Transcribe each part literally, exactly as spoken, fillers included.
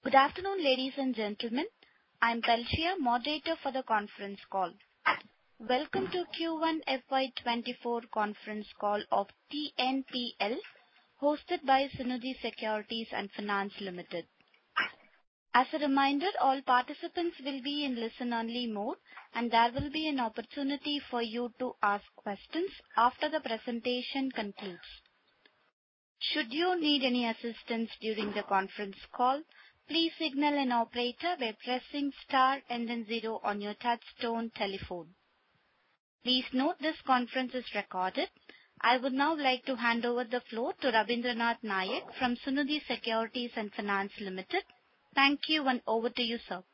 Good afternoon, ladies and gentlemen. I'm Pelcia, moderator for the conference call. Welcome to Q one F Y twenty-four conference call of T N P L, hosted by Sunidhi Securities and Finance Limited. As a reminder, all participants will be in listen-only mode, and there will be an opportunity for you to ask questions after the presentation concludes. Should you need any assistance during the conference call, please signal an operator by pressing star and then zero on your touchtone telephone. Please note this conference is recorded. I would now like to hand over the floor to Rabindranath Nayak from Sunidhi Securities and Finance Limited. Thank you, and over to you, sir.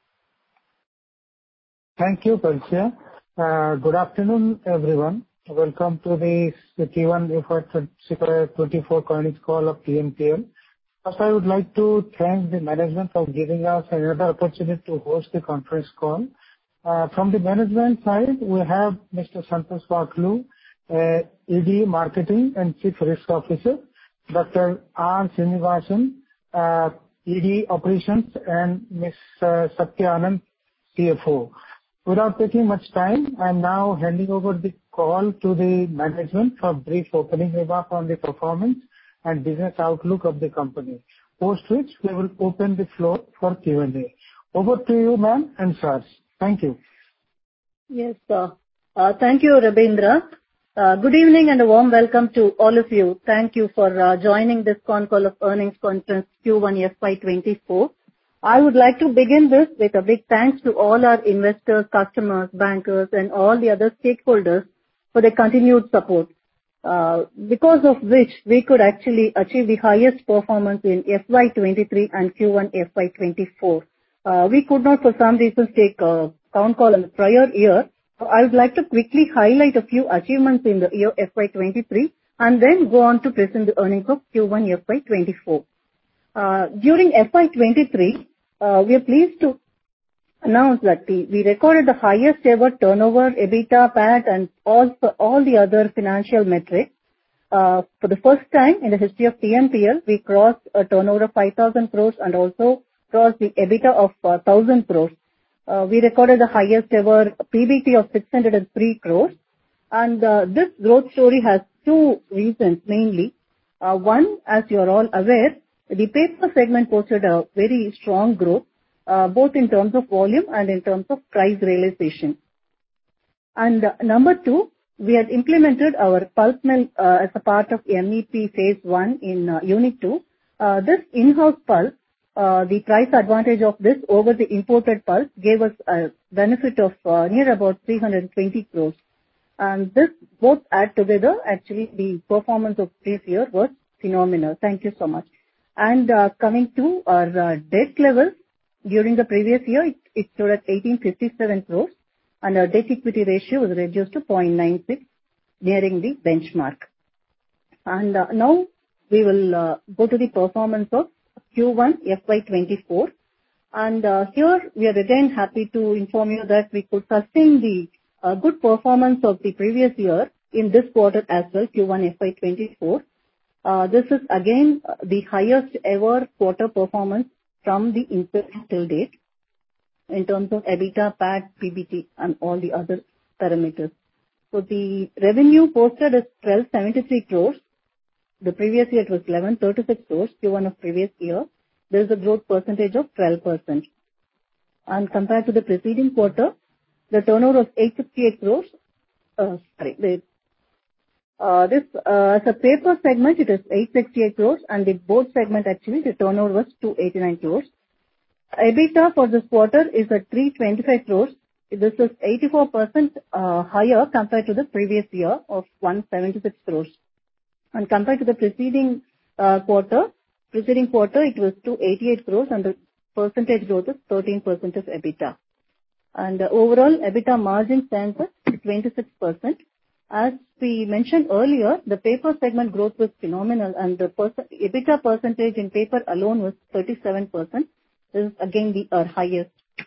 Thank you, Pelcia. Uh, good afternoon, everyone. Welcome to the Q one F Y twenty-four earnings call of T N P L. First, I would like to thank the management for giving us another opportunity to host the conference call. Uh, from the management side, we have Mister Santosh Vaklu, uh, E D Marketing and Chief Risk Officer, Doctor R. Srinivasan, uh, E D Operations, and Miz Uh, Satya Anand, C F O. Without taking much time, I am now handing over the call to the management for brief opening remarks on the performance and business outlook of the company, post which we will open the floor for Q and A. Over to you, ma'am and sirs. Thank you. Yes, sir. Uh, thank you, Rabindra. Uh, good evening and a warm welcome to all of you. Thank you for uh, joining this con call of earnings conference Q one F Y twenty-four. I would like to begin this with a big thanks to all our investors, customers, bankers, and all the other stakeholders for their continued support. Uh, because of which we could actually achieve the highest performance in F Y twenty-three and Q one F Y twenty-four. Uh, we could not for some reasons take a con call in the prior year. So I would like to quickly highlight a few achievements in the year F Y twenty-three and then go on to present the earnings of Q one F Y twenty-four. Uh, during F Y twenty-three, uh, we are pleased to announce that the, we recorded the highest ever turnover, EBITDA, P A T, and all all the other financial metrics. Uh, for the first time in the history of T N P L, we crossed a turnover of five thousand crores and also crossed the EBITDA of uh, one thousand crores. Uh, we recorded the highest ever P B T of six hundred three crores. And uh, this growth story has two reasons mainly. Uh, one, as you are all aware, the paper segment posted a very strong growth, uh, both in terms of volume and in terms of price realization. And uh, number two, we had implemented our pulp mill uh, as a part of M E P phase one in uh, unit two. Uh, this in-house pulp, uh, the price advantage of this over the imported pulp gave us a benefit of uh, near about three hundred twenty crores. And this both add together, actually the performance of this year was phenomenal. Thank you so much. And uh, coming to our uh, debt levels, during the previous year, it, it stood at eighteen fifty-seven crores, and our debt equity ratio was reduced to zero point nine six, nearing the benchmark. And uh, now we will uh, go to the performance of Q one F Y twenty-four. And uh, here we are again happy to inform you that we could sustain the uh, good performance of the previous year in this quarter as well, Q one F Y twenty-four. Uh, this is again uh, the highest ever quarter performance from the inception till date in terms of EBITDA, P A T, P B T, and all the other parameters. So the revenue posted is twelve seventy-three crores. The previous year it was eleven thirty-six crores, Q one of previous year. There is a growth percentage of twelve percent. And compared to the preceding quarter, the turnover was eight sixty-eight crores. Uh, sorry, the Uh, this, uh, as a paper segment, it is eight sixty-eight crores, and the board segment actually, the turnover was two eighty-nine crores. EBITDA for this quarter is at three twenty-five crores. This is eighty-four percent uh, higher compared to the previous year of one seventy-six crores. And compared to the preceding uh, quarter, preceding quarter, it was two eighty-eight crores, and the percentage growth is thirteen percent of EBITDA. And uh, overall, EBITDA margin stands at twenty-six percent. As we mentioned earlier, the paper segment growth was phenomenal, and the percent, EBITDA percentage in paper alone was thirty-seven percent. This is again the our highest.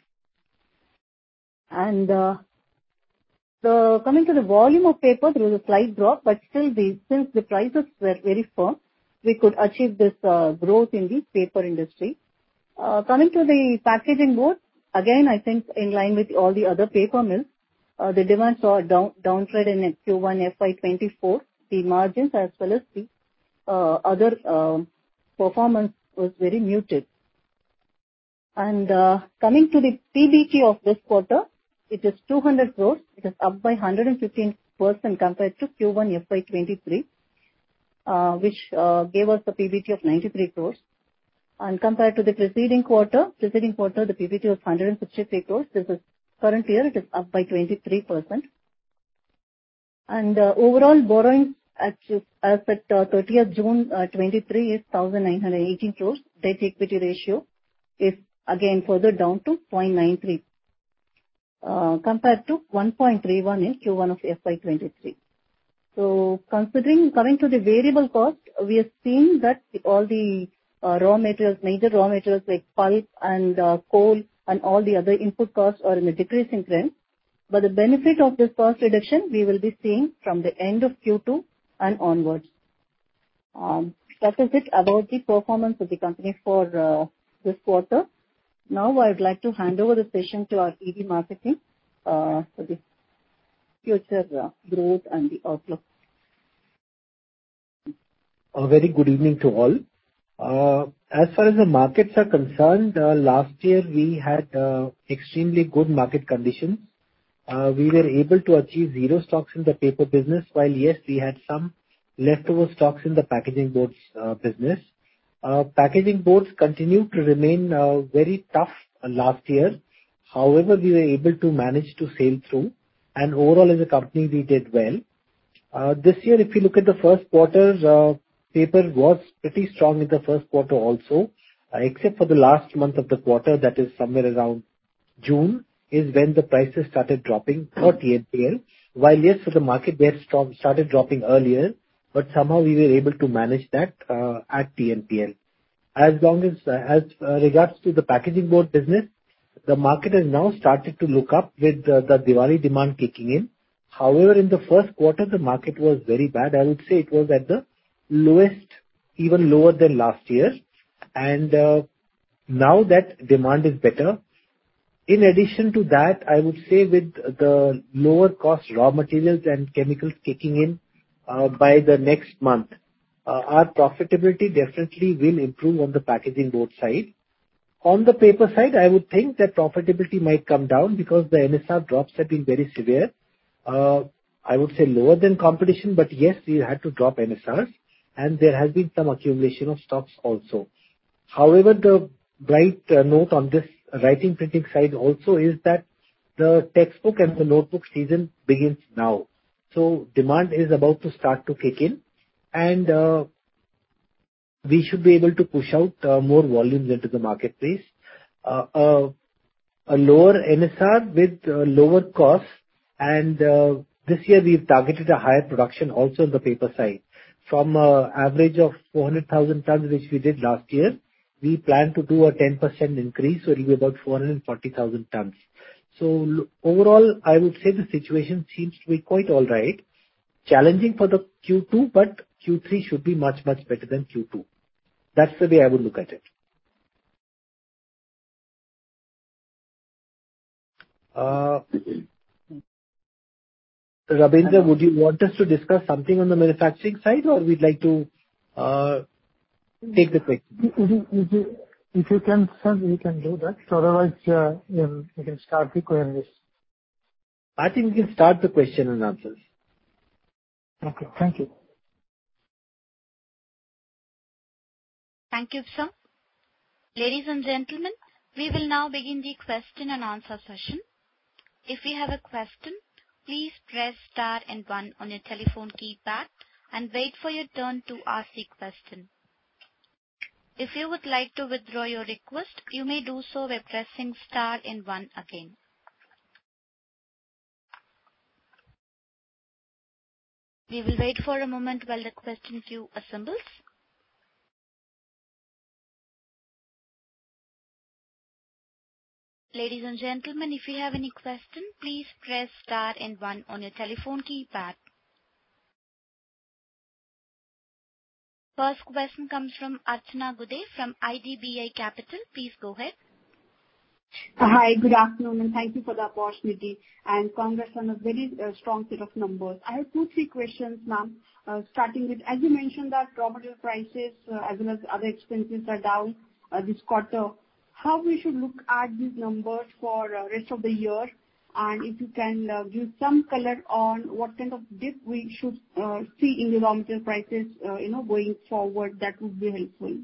And uh, the coming to the volume of paper, there was a slight drop, but still, the since the prices were very firm, we could achieve this uh, growth in the paper industry. Uh, coming to the packaging board, again, I think in line with all the other paper mills, uh, the demand saw a down, downtrend in Q one F Y twenty-four. The margins as well as the uh, other uh, performance was very muted. And uh, coming to the P B T of this quarter, it is two hundred crores. It is up by one hundred fifteen percent compared to Q one F Y twenty-three, uh, which uh, gave us a P B T of ninety-three crores. And compared to the preceding quarter, preceding quarter, the P B T was one hundred sixty-three crores. This is current year, it is up by twenty-three percent. And uh, overall borrowings at, as at uh, thirtieth June uh, twenty-three is one thousand nine hundred eighteen crores. Debt equity ratio is again further down to zero point nine three uh, compared to one point three one in Q one of F Y twenty-three. So considering, coming to the variable cost, we have seen that all the uh, raw materials, major raw materials like pulp and uh, coal and all the other input costs are in a decreasing trend. But the benefit of this cost reduction we will be seeing from the end of Q two and onwards. Um, that is it about the performance of the company for uh, this quarter. Now I would like to hand over the session to our E D Marketing uh, for the future uh, growth and the outlook. A very good evening to all. Uh, as far as the markets are concerned, uh, last year we had uh, extremely good market conditions. Uh, we were able to achieve zero stocks in the paper business, while yes, we had some leftover stocks in the packaging boards uh, business. Uh, packaging boards continued to remain uh, very tough uh, last year. However, we were able to manage to sail through, and overall as a company we did well. Uh, this year, if you look at the first quarter, uh, paper was pretty strong in the first quarter also, uh, except for the last month of the quarter, that is somewhere around June, is when the prices started dropping for T N P L. While yes, for the market they had started dropping earlier, but somehow we were able to manage that uh, at T N P L. As long as, uh, as uh, regards to the packaging board business, the market has now started to look up with uh, the Diwali demand kicking in. However, in the first quarter, the market was very bad. I would say it was at the lowest, even lower than last year. And uh, now that demand is better. In addition to that, I would say with the lower cost raw materials and chemicals kicking in uh, by the next month, uh, our profitability definitely will improve on the packaging board side. On the paper side, I would think that profitability might come down because the N S R drops have been very severe. Uh, I would say lower than competition, but yes, we had to drop N S Rs, and there has been some accumulation of stocks also. However, the bright uh, note on this writing printing side also is that the textbook and the notebook season begins now. So demand is about to start to kick in, and uh, we should be able to push out uh, more volumes into the marketplace. Uh, uh, a lower N S R with uh, lower costs, and uh, this year we've targeted a higher production also on the paper side. From uh, average of four hundred thousand tons which we did last year, we plan to do a ten percent increase, so it will be about four hundred forty thousand tons. So overall, I would say the situation seems to be quite all right. Challenging for the Q two, but Q three should be much, much better than Q two. That's the way I would look at it. Uh, Rabindra, would you want us to discuss something on the manufacturing side, or we'd like to uh, take the question? If you, if you can, sir, we can do that. So otherwise, uh, we can start the queries. I think we can start the question and answers. Okay, thank you. Thank you, sir. Ladies and gentlemen, we will now begin the question and answer session. If you have a question, please press star and one on your telephone keypad and wait for your turn to ask the question. If you would like to withdraw your request, you may do so by pressing star and one again. We will wait for a moment while the question queue assembles. Ladies and gentlemen, if you have any question, please press star and one on your telephone keypad. First question comes from Archana Gude from I D B I Capital. Please go ahead. Hi, good afternoon, and thank you for the opportunity, and congrats on a very uh, strong set of numbers. I have two, three questions, ma'am. Uh, starting with, as you mentioned that raw material prices uh, as well as other expenses are down uh, this quarter. How we should look at these numbers for uh, rest of the year, and if you can uh, give some color on what kind of dip we should uh, see in the raw material prices, uh, you know, going forward, that would be helpful.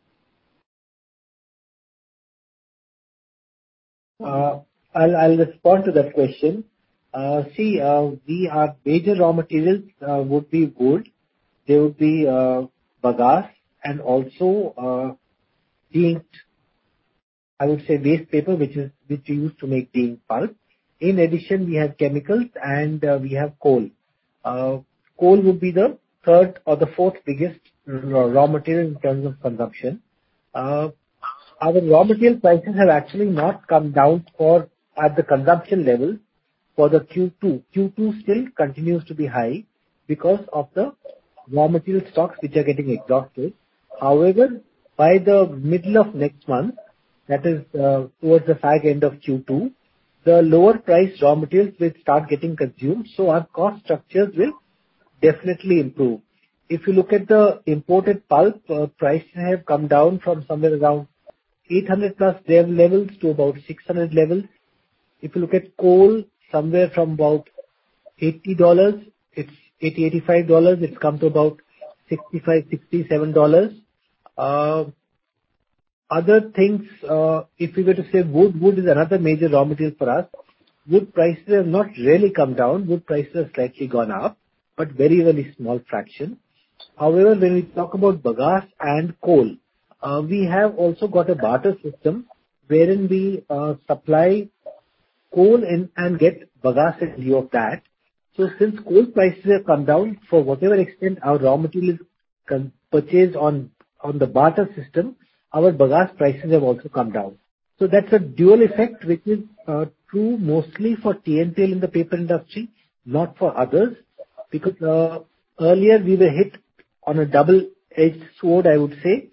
Uh, I'll, I'll respond to that question. Uh, see, uh, we our major raw materials uh, would be wood, there would be uh, bagasse, and also uh, de-inked, I would say waste paper, which is which we use to make de-inked pulp. In addition, we have chemicals and uh, we have coal. Uh, coal would be the third or the fourth biggest raw material in terms of consumption. Uh, Our raw material prices have actually not come down for at the consumption level for the Q two. Q two still continues to be high because of the raw material stocks which are getting exhausted. However, by the middle of next month, that is uh, towards the fag end of Q two, the lower price raw materials will start getting consumed, so our cost structures will definitely improve. If you look at the imported pulp, uh, prices have come down from somewhere around eight hundred plus levels to about six hundred levels. If you look at coal, somewhere from about eighty dollars, it's eighty, eighty-five dollars, it's come to about sixty-five, sixty-seven dollars. Uh, other things, uh, if we were to say wood, wood is another major raw material for us. Wood prices have not really come down. Wood prices have slightly gone up, but very, very small fraction. However, when we talk about bagasse and coal, Uh, we have also got a barter system wherein we uh, supply coal in and get bagasse in lieu of that. So since coal prices have come down, for whatever extent our raw material is con- purchased on, on the barter system, our bagasse prices have also come down. So that's a dual effect which is uh, true mostly for T N P L in the paper industry, not for others, because uh, earlier we were hit on a double-edged sword, I would say.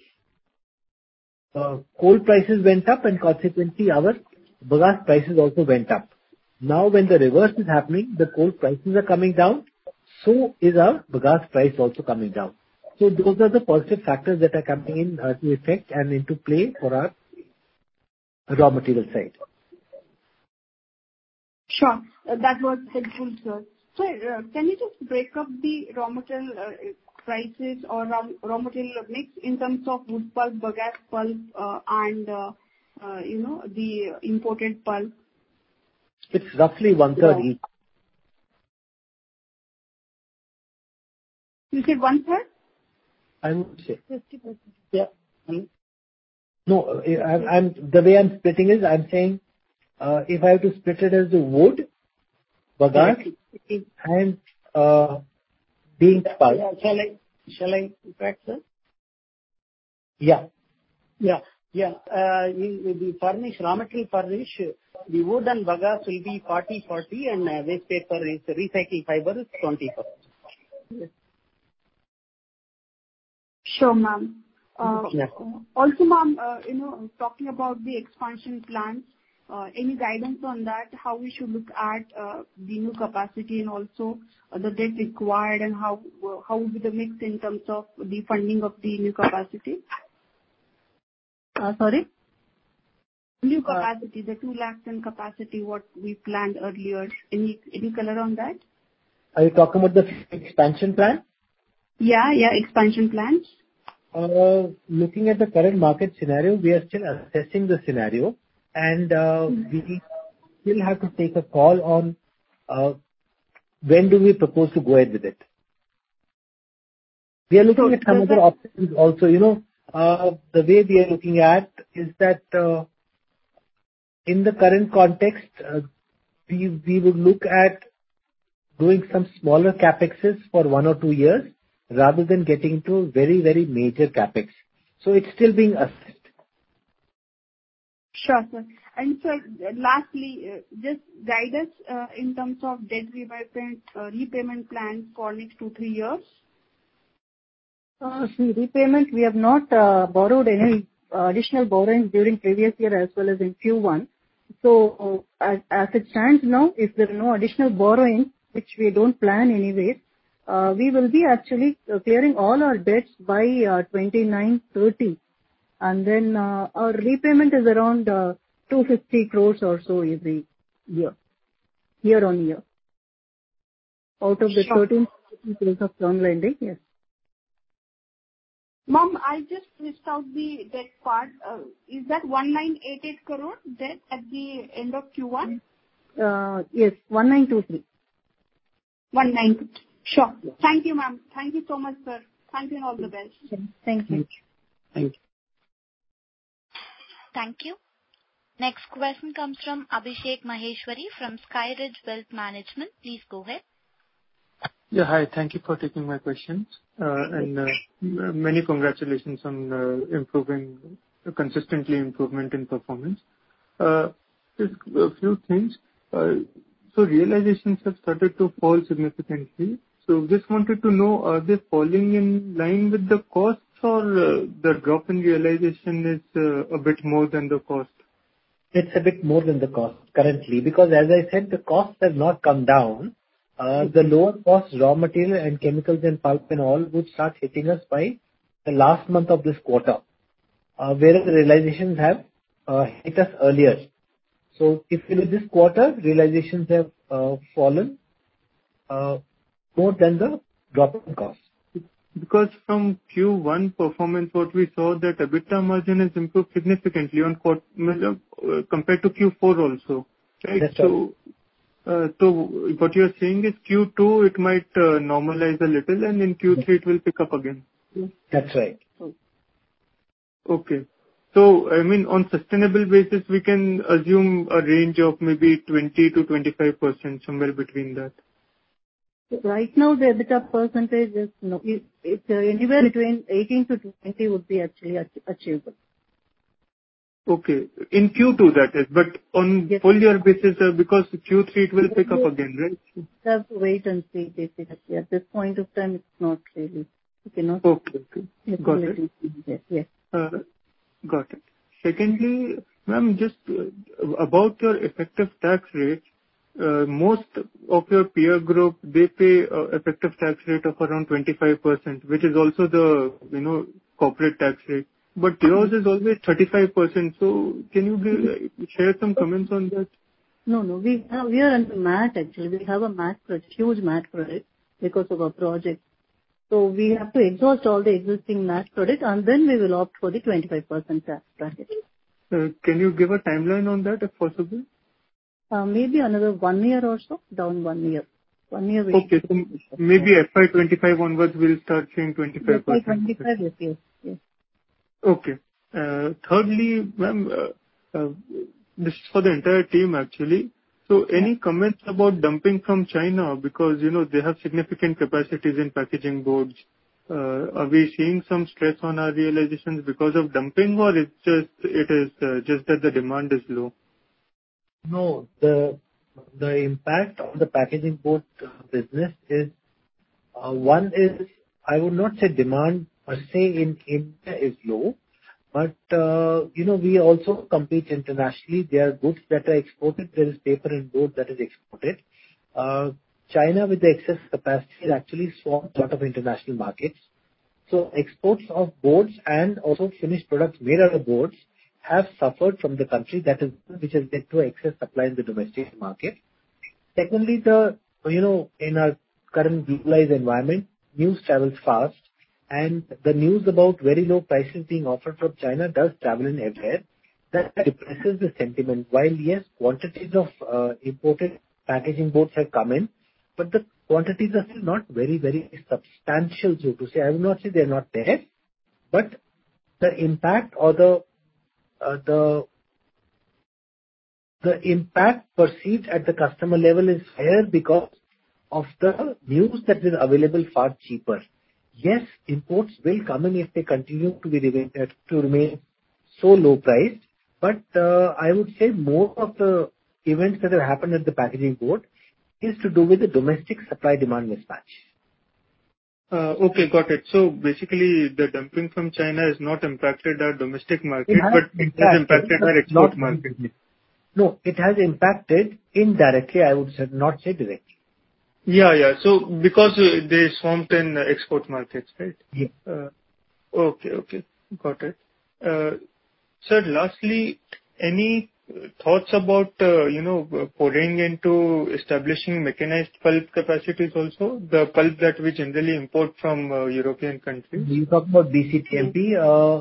Uh, coal prices went up and consequently our bagasse prices also went up. Now when the reverse is happening, the coal prices are coming down, so is our bagasse price also coming down. So those are the positive factors that are coming in uh, to effect and into play for our raw material side. Sure, uh, that was helpful, sir. So uh, can you just break up the raw material uh, prices or raw, raw material mix in terms of wood pulp, bagasse pulp, uh, and uh, uh, you know the imported pulp? It's roughly one third Yeah. each. You said one third? I would say. Fifty percent. Yeah. No, I'm, I'm the way I'm splitting is I'm saying uh, if I have to split it as the wood, bagasse, and uh, de-inked pulp. Yeah, shall I, shall I correct, sir? Yeah. Yeah, yeah. Uh, in, in the furnish, raw material furnish, the wood and bagasse will be forty forty and uh, waste paper is recycled fiber is twenty percent. Yes. Sure, ma'am. Uh, Yeah. Also, ma'am, uh, you know, talking about the expansion plans, uh, any guidance on that, how we should look at uh, the new capacity and also uh, the debt required, and how uh, how would be the mix in terms of the funding of the new capacity? Uh, Sorry? New capacity, the two lakh ton capacity, what we planned earlier. Any any color on that? Are you talking about the expansion plan? Yeah, yeah, expansion plans. Uh, looking at the current market scenario, we are still assessing the scenario, and uh, we still have to take a call on uh, when do we propose to go ahead with it. We are looking So, at some does other that- options also. You know, uh, the way we are looking at is that uh, in the current context, uh, we we would look at doing some smaller capexes for one or two years rather than getting into very, very major capex. So it's still being assessed. Sure, sir. And so, uh, lastly, uh, just guide us uh, in terms of debt repayment, uh, repayment plans for next two, three years. Uh, see, repayment, we have not uh, borrowed any uh, additional borrowings during previous year as well as in Q one. So, as, as it stands now, if there are no additional borrowings, which we don't plan anyways, uh, we will be actually uh, clearing all our debts by uh, twenty-nine thirty. And then uh, our repayment is around uh, two hundred fifty crores or so every year, year on year. Out of the Sure. thirteen crores of term lending, yes. Mom, I just missed out the debt part. Uh, is that one nine eight eight crore debt at the end of Q one? Uh, yes, one nine two three. one nine two three. Sure. Thank you, ma'am. Thank you so much, sir. Thank you and all the best. Thank you. Thank you. Thank you. Next question comes from Abhishek Maheshwari from Skyridge Wealth Management. Please go ahead. Yeah, hi. Thank you for taking my questions. Uh, and uh, m- many congratulations on uh, improving, uh, consistently improvement in performance. Uh, just a few things. Uh, so realizations have started to fall significantly. So just wanted to know, are they falling in line with the costs, or uh, the drop in realization is uh, a bit more than the cost? It's a bit more than the cost currently, because as I said, the costs have not come down. Uh, the lower cost raw material and chemicals and pulp and all would start hitting us by the last month of this quarter, uh, whereas the realizations have uh, hit us earlier. So if you look this quarter, realizations have uh, fallen uh, more than the drop in cost. Because from Q one performance, what we saw that EBITDA margin has improved significantly on quart- uh, compared to Q four also, right? That's so, uh, so what you're saying is Q two it might uh, normalize a little, and in Q three it will pick up again. That's right. Okay. So, I mean, on sustainable basis, we can assume a range of maybe twenty to twenty-five percent, somewhere between that. Right now, the EBITDA percentage is no, it, it's uh, anywhere between eighteen to twenty would be actually ach- achievable. Okay. In Q two that is, but on Yes. full year basis, uh, because Q three it will pick up again, right? We have to wait and see basically. At this point of time, it's not really. You cannot. Okay. Okay. Got it. Yes. Yes. Uh, Got it. Secondly, ma'am, just uh, about your effective tax rate, uh, most of your peer group, they pay uh, effective tax rate of around twenty-five percent, which is also the, you know, corporate tax rate. But yours is always thirty-five percent. So can you give, uh, share some comments on that? No, no. We have, we are under M A T actually. We have a M A T credit, huge M A T credit because of our project. So we have to exhaust all the existing M A T credit, and then we will opt for the twenty-five percent tax bracket. Uh, Can you give a timeline on that, if possible? Uh, maybe another one year or so, down one year. One year. we- Okay. So maybe F Y twenty-five onwards, we'll start seeing twenty-five percent. twenty-five, yes, yes, yes. Okay. Uh, Thirdly, ma'am, uh, uh, this is for the entire team actually. So any comments about dumping from China? Because, you know, they have significant capacities in packaging boards. Uh, Are we seeing some stress on our realizations because of dumping, or it's just, it is uh, just that the demand is low? No, the the impact on the packaging board uh, business is, uh, one is, I would not say demand per se in India is low, but, uh, you know, we also compete internationally. There are goods that are exported. There is paper and board that is exported. Uh, China, with the excess capacity, has actually swamped a lot of international markets. So exports of boards and also finished products made out of boards have suffered from the country, that is, which has led to excess supply in the domestic market. Secondly, the, you know, in our current globalized environment, news travels fast, and the news about very low prices being offered from China does travel in everywhere. That depresses the sentiment. While yes, quantities of uh, imported packaging boards have come in, but the quantities are still not very, very substantial, so to say. I will not say they are not there, but the impact or the uh, the the impact perceived at the customer level is higher because of the news that is available far cheaper. Yes, imports will come in if they continue to be remain, uh, to remain so low priced, but uh, I would say more of the events that have happened at the packaging board is to do with the domestic supply-demand mismatch. Uh, Okay, got it. So basically, the dumping from China has not impacted our domestic market, It has but it has impacted, impacted but our export not market. directly. No, it has impacted indirectly, I would say, not say directly. Yeah, yeah. So because uh, they swamped in uh, export markets, right? Yeah. Uh, Okay, okay. Got it. Uh, Sir, lastly, any uh, thoughts about, uh, you know, uh, pouring into establishing mechanized pulp capacities also? The pulp that we generally import from uh, European countries. You talk about B C T M P. Uh,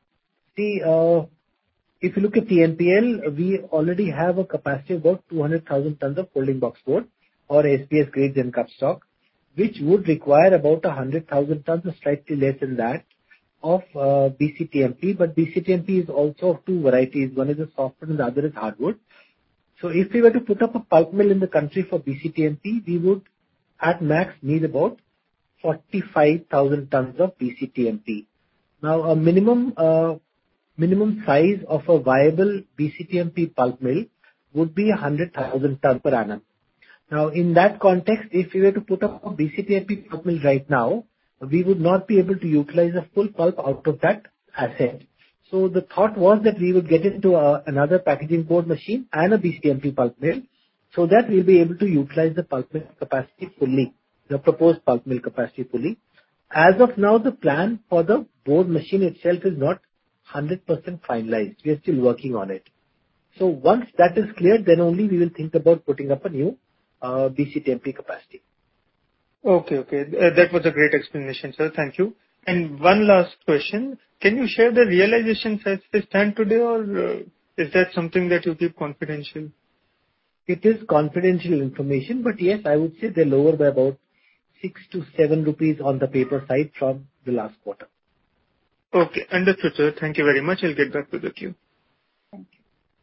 see, uh, if you look at T N P L, we already have a capacity of about two hundred thousand tons of folding boxboard or S B S grades and cup stock, which would require about one hundred thousand tons or slightly less than that of uh, B C T M P. But B C T M P is also of two varieties. One is a softwood and the other is hardwood. So if we were to put up a pulp mill in the country for B C T M P, we would at max need about forty-five thousand tons of B C T M P. Now, a minimum uh, minimum size of a viable B C T M P pulp mill would be one hundred thousand tons per annum. Now, in that context, if we were to put up a B C T M P pulp mill right now, we would not be able to utilize a full pulp out of that asset. So the thought was that we would get into a, another packaging board machine and a B C T M P pulp mill, so that we'll be able to utilize the pulp mill capacity fully, the proposed pulp mill capacity fully. As of now, the plan for the board machine itself is not one hundred percent finalized. We are still working on it. So once that is clear, then only we will think about putting up a new uh, B C T M P capacity. Okay, okay. Uh, That was a great explanation, sir. Thank you. And one last question. Can you share the realizations as they stand today, or uh, is that something that you keep confidential? It is confidential information, but yes, I would say they're lower by about six to seven rupees on the paper side from the last quarter. Okay, understood, sir. Thank you very much. I'll get back to the queue. Thank you.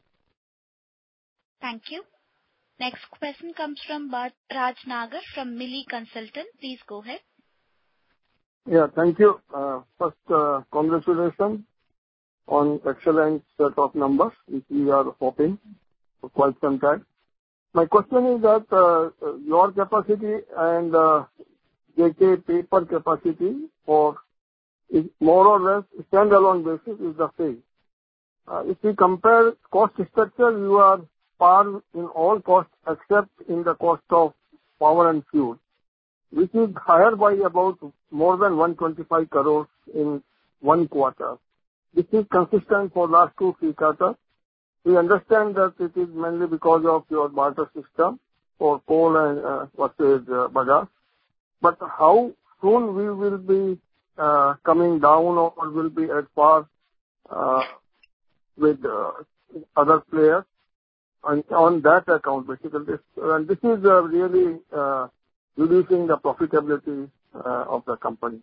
Thank you. Next question comes from Bharat Raj Nagar from Milli Consultant. Please go ahead. Yeah, thank you. Uh, First, uh, congratulations on excellent set of numbers, which we are hoping for quite some time. My question is that uh, your capacity and uh, J K paper capacity for is more or less standalone basis is the same. Uh, If we compare cost structure, you are par in all costs except in the cost of power and fuel, which is higher by about more than one hundred twenty-five crores in one quarter. This is consistent for last two, three quarters. We understand that it is mainly because of your barter system for coal and uh, versus uh, bagasse. But how soon we will be uh, coming down or will be at par uh, with uh, other players on, on that account, basically. This, and this is uh, really uh, reducing the profitability uh, of the company.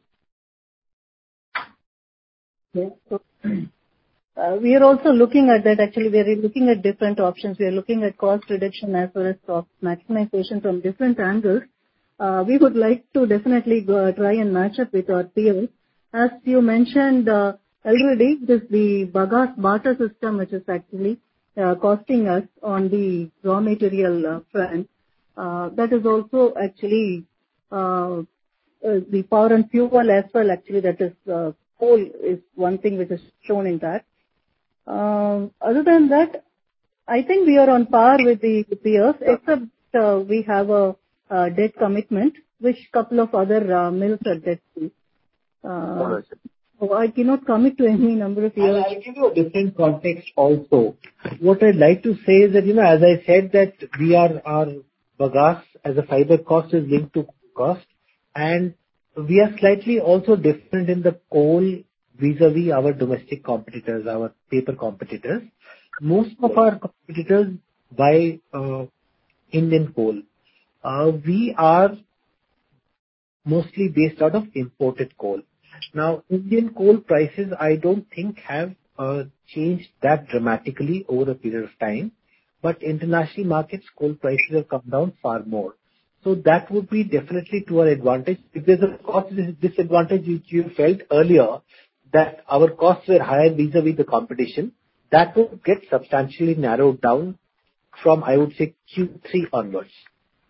Yes. So, uh, we are also looking at that. Actually, we are looking at different options. We are looking at cost reduction as well as cost maximization from different angles. Uh, we would like to definitely go, try and match up with our peers. As you mentioned uh, already, this the bagasse barter system, which is actually uh, costing us on the raw material uh, front. Uh, that is also actually uh, uh, the power and fuel as well. Actually, that is uh, coal is one thing which is shown in that. Um, other than that, I think we are on par with the peers, except uh, we have a, a debt commitment, which couple of other uh, mills are debt free. Uh, so I cannot commit to any number of years. I'll give you a different context also. What I'd like to say is that, you know, as I said that we are, our bagasse as a fiber cost is linked to cost, and we are slightly also different in the coal vis-a-vis our domestic competitors, our paper competitors. Most of our competitors buy uh, Indian coal. Uh, we are mostly based out of imported coal. Now, Indian coal prices, I don't think have uh, changed that dramatically over a period of time, but international markets, coal prices have come down far more. So that would be definitely to our advantage. If there's a cost disadvantage which you felt earlier, that our costs were higher vis-a-vis the competition, that would get substantially narrowed down from, I would say, Q three onwards.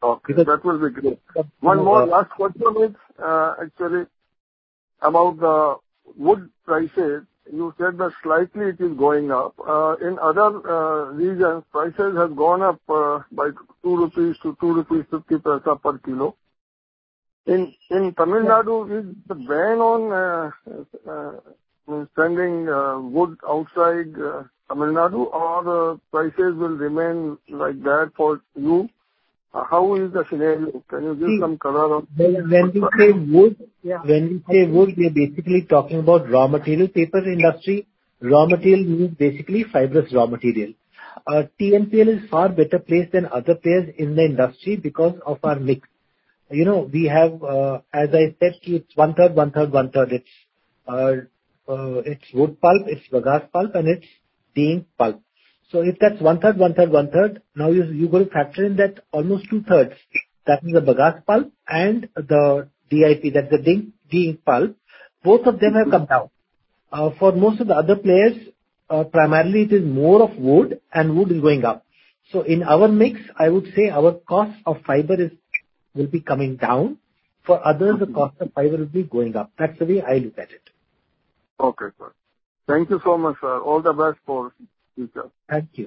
Okay, Because- that will be great. One more last question is uh, actually about the wood prices. You said that slightly it is going up. Uh, in other uh, regions, prices have gone up uh, by two rupees to two rupees fifty paisa per kilo. In in Tamil Nadu, is the ban on uh, uh, sending uh, wood outside uh, Tamil Nadu, or the prices will remain like that for you? Uh, how is the scenario? Can you give See, some color on? When when we say wood, when we say wood, we are basically talking about raw material paper industry. Raw material means basically fibrous raw material. Uh, T N P L is far better placed than other players in the industry because of our mix. You know, we have, uh, as I said, it's one third, one third, one third. It's uh, uh, it's wood pulp, it's bagasse pulp, and it's de-ink pulp. So if that's one third, one third, one third, now you you got to factor in that almost two thirds. That is the bagasse pulp and the D I P, that's the de-ink, de-ink pulp. Both of them have come down. Uh, for most of the other players, uh, primarily it is more of wood, and wood is going up. So in our mix, I would say our cost of fiber is will be coming down. For others, the cost of fiber will be going up. That's the way I look at it. Okay, sir. Thank you so much, sir. All the best for future. Thank you.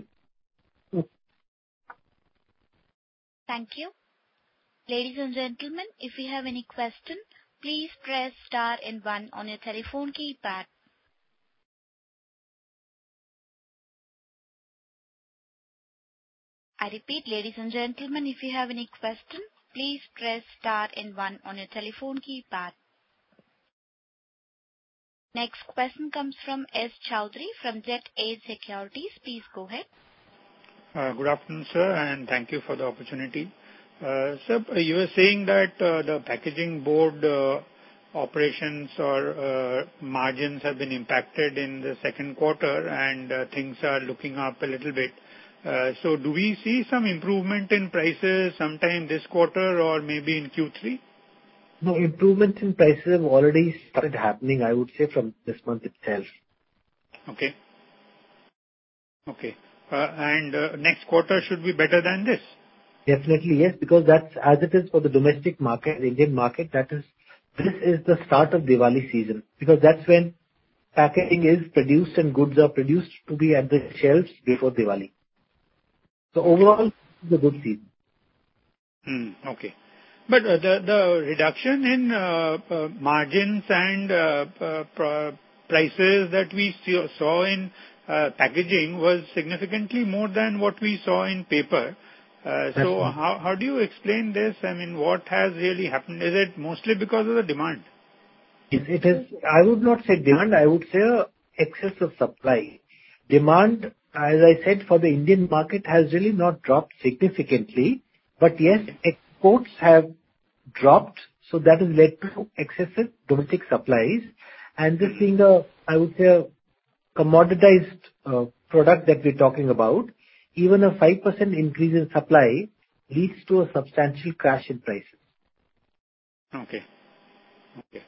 Thank you. Ladies and gentlemen, if you have any question, please press star and one on your telephone keypad. I repeat, ladies and gentlemen, if you have any question, please press star and one on your telephone keypad. Next question comes from S. Chowdhury from Jet Age Securities. Please go ahead. Uh, Good afternoon, sir, and thank you for the opportunity. Uh, Sir, you were saying that uh, the packaging board uh, operations or uh, margins have been impacted in the second quarter, and uh, things are looking up a little bit. Uh, So do we see some improvement in prices sometime this quarter or maybe in Q three? No, improvements in prices have already started happening, I would say, from this month itself. Okay. Okay. Uh, And uh, next quarter should be better than this? Definitely, yes, because that's as it is for the domestic market, Indian market, that is, this is the start of Diwali season, because that's when packaging is produced and goods are produced to be at the shelves before Diwali. So overall, it's a good season. Hmm, okay. But uh, the the reduction in uh, uh, margins and uh, uh, pr- prices that we see- saw in uh, packaging was significantly more than what we saw in paper. Uh, So right. how how do you explain this? I mean, what has really happened? Is it mostly because of the demand? It it is, I would not say demand, I would say uh, excess of supply. Demand, as I said, for the Indian market has really not dropped significantly, but yes, exports have dropped, so that has led to excessive domestic supplies. And this being a, I would say, a commoditized uh, product that we're talking about, even a five percent increase in supply leads to a substantial crash in prices. Okay. Okay.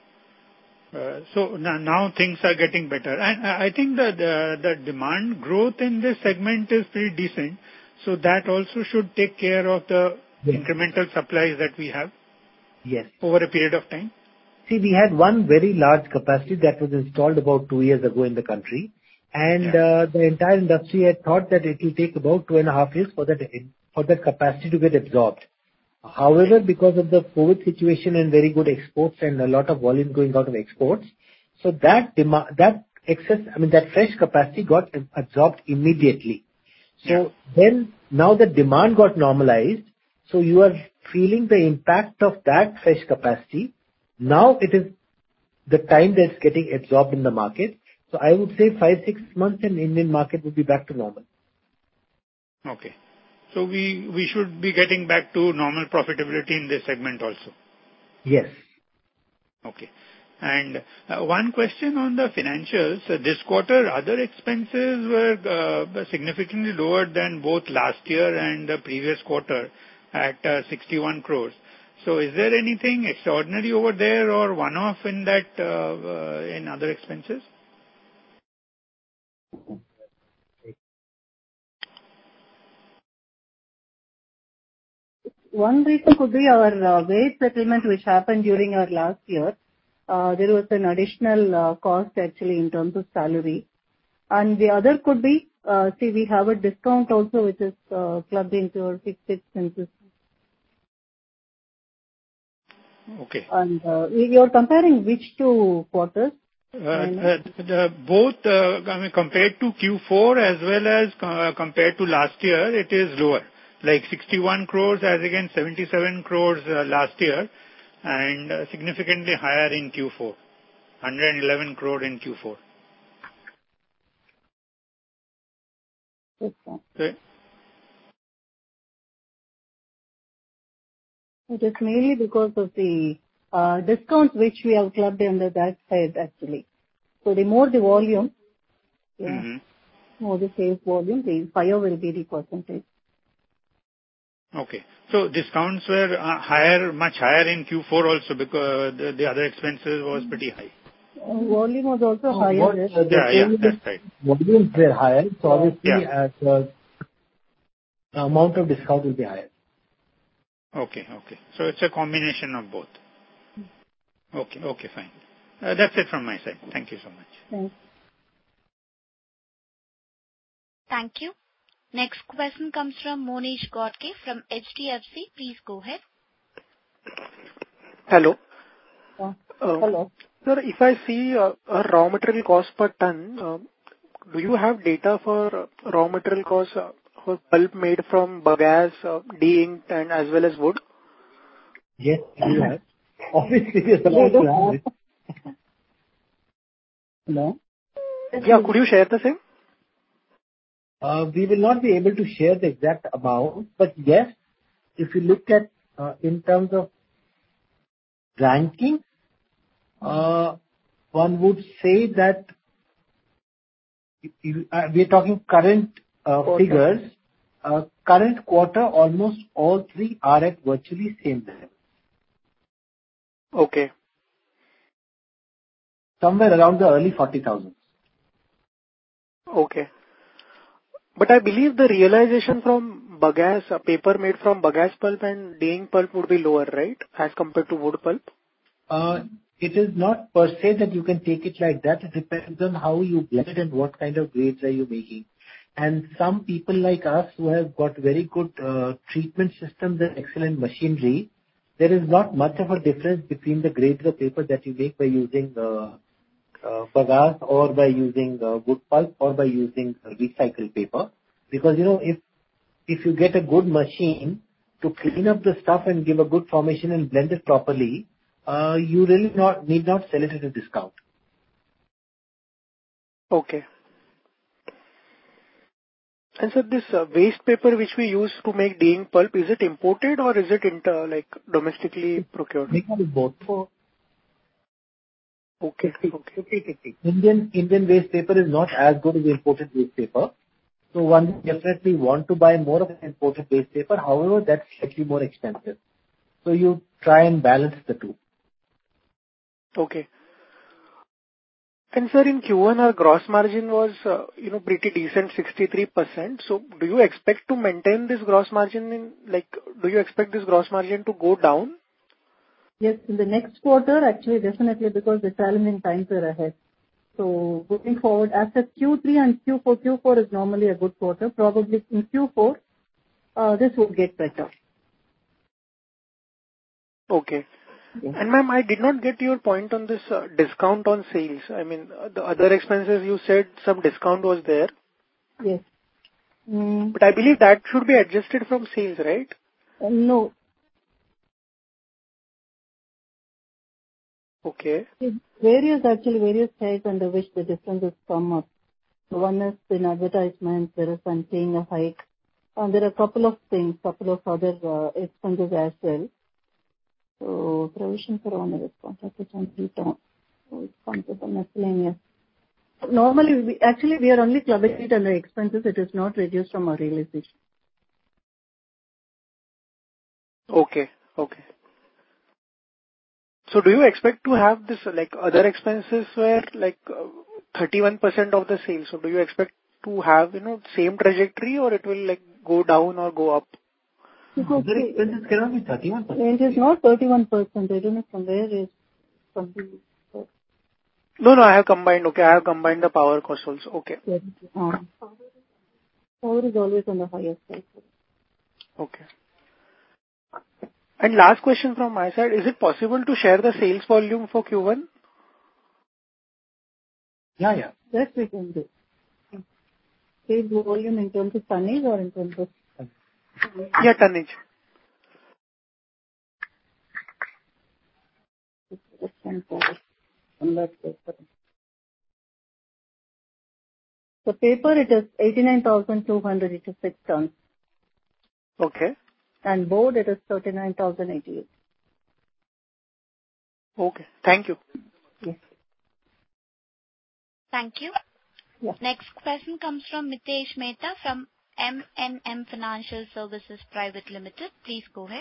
Uh, So now now things are getting better. And I I think that the the demand growth in this segment is pretty decent, so that also should take care of the Yes. incremental supplies that we have Yes. over a period of time. See, we had one very large capacity that was installed about two years ago in the country, and Yeah. uh, the entire industry had thought that it will take about two and a half years for that for that capacity to get absorbed. However, because of the COVID situation and very good exports and a lot of volume going out of exports, so that demand, that excess, I mean, that fresh capacity got absorbed immediately. So Yeah. then, now the demand got normalized, so you are feeling the impact of that fresh capacity. Now it is the time that's getting absorbed in the market. So I would say five, six months and Indian market would be back to normal. Okay. So we we should be getting back to normal profitability in this segment also. Yes. Okay. And uh, one question on the financials. Uh, This quarter, other expenses were uh, significantly lower than both last year and the previous quarter at uh, sixty-one crores. So is there anything extraordinary over there or one-off in that, uh, uh, in other expenses? one reason could be our uh, wage settlement which happened during our last year. Uh, there was an additional uh, cost actually in terms of salary. And the other could be, uh, see, we have a discount also which is uh, plugged into our fixed expenses. Okay. And uh, you're comparing which two quarters? Uh, uh, the, both, uh, I mean, compared to Q four as well as uh, compared to last year, it is lower. Like sixty-one crores as against seventy-seven crores uh, last year, and uh, significantly higher in Q four. one hundred eleven crore in Q four. Okay. It is mainly because of the uh, discounts which we have clubbed under that head actually. So the more the volume, yeah, mm-hmm. more the sales volume, the higher will be the percentage. Okay. So discounts were uh, higher, much higher in Q four also because the, the other expenses was pretty high. Uh, volume was also oh, higher. What, uh, yeah, yeah, that's right. Volumes were higher, so obviously yeah. uh, the amount of discount will be higher. Okay, okay. So it's a combination of both. Okay, okay, fine. Uh, that's it from my side. Thank you so much. Thanks. Thank you. Next question comes from Monish Godke from H D F C. Please go ahead. Hello. Uh, uh, hello. Sir, if I see uh, a raw material cost per ton, uh, do you have data for uh, raw material cost uh, for pulp made from bagasse, uh, de-inked and as well as wood? Yes, we have. Obviously, we are supposed to have it. Hello? Yeah, could you share the same? Uh, we will not be able to share the exact amount, but yes, if you look at uh, in terms of ranking, uh, one would say that if you, uh, we are talking current uh, figures. Uh, current quarter, almost all three are at virtually same level. Okay. Somewhere around the early forty thousand. Okay. But I believe the realization from bagasse, uh, paper made from bagasse pulp and de-inked pulp would be lower, right? As compared to wood pulp? Uh, it is not per se that you can take it like that. It depends on how you blend it and what kind of grades are you making. And some people like us who have got very good uh, treatment systems and excellent machinery, there is not much of a difference between the grades of paper that you make by using uh, uh, bagasse or by using uh, wood pulp or by using uh, recycled paper. Because, you know, if if you get a good machine to clean up the stuff and give a good formation and blend it properly, uh, you really not need not sell it at a discount. Okay. And so this uh, waste paper which we use to make de-inked pulp, is it imported or is it inter, like domestically procured? We have both. Okay. Okay. Indian Indian waste paper is not as good as imported waste paper. So one definitely want to buy more of an imported waste paper. However, that's slightly more expensive. So you try and balance the two. Okay. And sir, in Q one, our gross margin was, uh, you know, pretty decent, sixty-three percent. So do you expect to maintain this gross margin in, like, do you expect this gross margin to go down? Yes, in the next quarter, actually, definitely, because the challenging times are ahead. So going forward, after Q three and Q four, Q four is normally a good quarter. Probably in Q four, uh, this would get better. Okay. And ma'am, I did not get your point on this uh, discount on sales. I mean, uh, the other expenses you said some discount was there. Yes. Mm. But I believe that should be adjusted from sales, right? Uh, no. Okay. Various, actually, various heads under which the differences come up. So one is in advertisements, there is some paying a hike. And there are a couple of things, couple of other uh, expenses as well. So provision for onerous contract is on three terms. So it comes with a miscellaneous. Normally, we, actually, we are only clubbing it under expenses. It is not reduced from our realization. Okay. Okay. So do you expect to have this, like, other expenses where, like, uh, thirty-one percent of the sales? So do you expect to have, you know, same trajectory or it will, like, go down or go up? Because other expenses cannot be thirty-one percent. it is not thirty-one percent. I don't know from where is something. No, no, I have combined. Okay, I have combined the power cost also. Okay. Yes. Um, power is always on the higher side. Okay. And last question from my side, is it possible to share the sales volume for Q one? Yeah, yeah. That we can do. Sales volume in terms of tonnage or in terms of? Yeah, tonnage. The paper, it is eighty-nine thousand two hundred eighty-six tons. Okay. And board, it is thirty-nine thousand eighty-eight. Okay. Thank you. Yes. Thank you. Yeah. Next question comes from Mitesh Mehta from M N M Financial Services Private Limited. Please go ahead.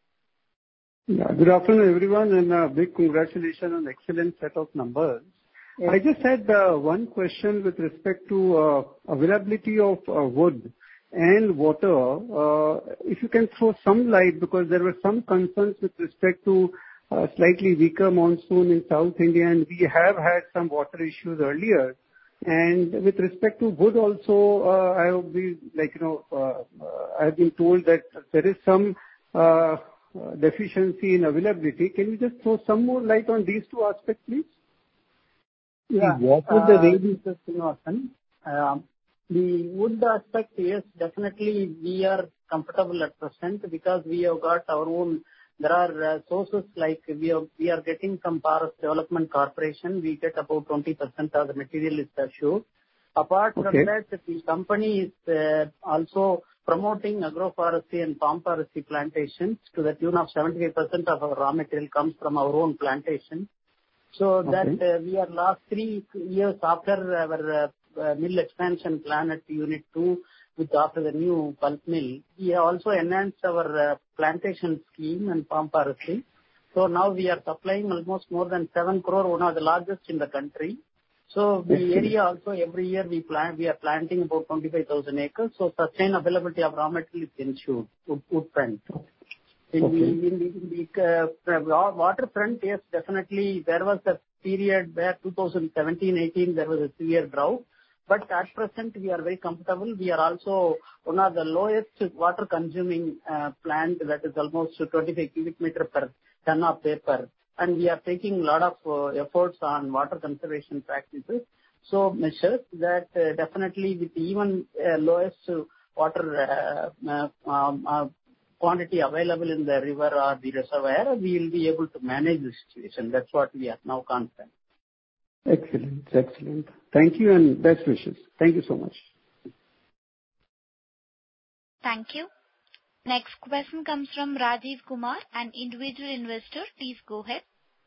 Yeah, good afternoon, everyone, and a big congratulations on excellent set of numbers. Yes. I just had uh, one question with respect to uh, availability of uh, wood and water. Uh, if you can throw some light, because there were some concerns with respect to uh, slightly weaker monsoon in South India, and we have had some water issues earlier. And with respect to wood also, uh, I have been like you know, uh, uh, I have been told that there is some uh, uh, deficiency in availability. Can you just throw some more light on these two aspects, please? Yeah. What would the uh, way be? Mister Srinivasan, um, the wood aspect, yes, definitely we are comfortable at present because we have got our own. There are uh, sources like we are, we are getting from Forest Development Corporation. We get about twenty percent of the material is assured. Apart from Okay. that, the company is uh, also promoting agroforestry and palm forestry plantations to the tune of seventy-five percent of our raw material comes from our own plantation. So Okay. that uh, we are last three years after our uh, uh, mill expansion plan at Unit two, with after the new pulp mill, we have also enhanced our uh, plantation scheme and palm forestry. So now we are supplying almost more than seven crore, one of the largest in the country. So the Excellent. area also every year we plant, we are planting about twenty-five thousand acres. So sustained availability of raw material is ensured, wood, wood front. In Okay. the, in the, in the uh, waterfront, yes, definitely there was a period where two thousand seventeen eighteen there was a severe drought. But at present we are very comfortable. We are also one of the lowest water consuming uh, plant, that is almost twenty-five cubic meter per ton of paper. And we are taking a lot of uh, efforts on water conservation practices. So measures that uh, definitely with even uh, lowest uh, water uh, uh, um, uh, quantity available in the river or the reservoir, we will be able to manage the situation. That's what we are now confident. Excellent. Excellent. Thank you and best wishes. Thank you so much. Thank you. Next question comes from Rajiv Kumar, an individual investor. Please go ahead.